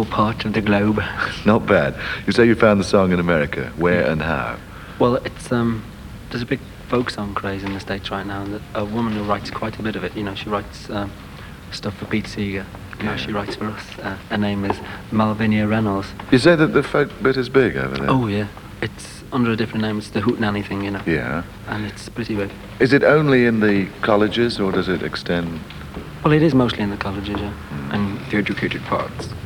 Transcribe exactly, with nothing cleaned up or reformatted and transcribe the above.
your part of the globe. Not bad. You say you found the song in America. Where and how? Well, it's um, there's a big folk song craze in the States right now, and a woman who writes quite a bit of it. You know, she writes um, stuff for Pete Seeger. You know, she writes for us. Uh, her name is Malvinia Reynolds. You say that the folk bit is big over there? Oh yeah, it's under a different name. It's the Hootenanny thing, you know. Yeah. And it's pretty big. Is it only in the colleges, or does it extend? Well, it is mostly in the colleges, yeah, Mm. and the educated parts.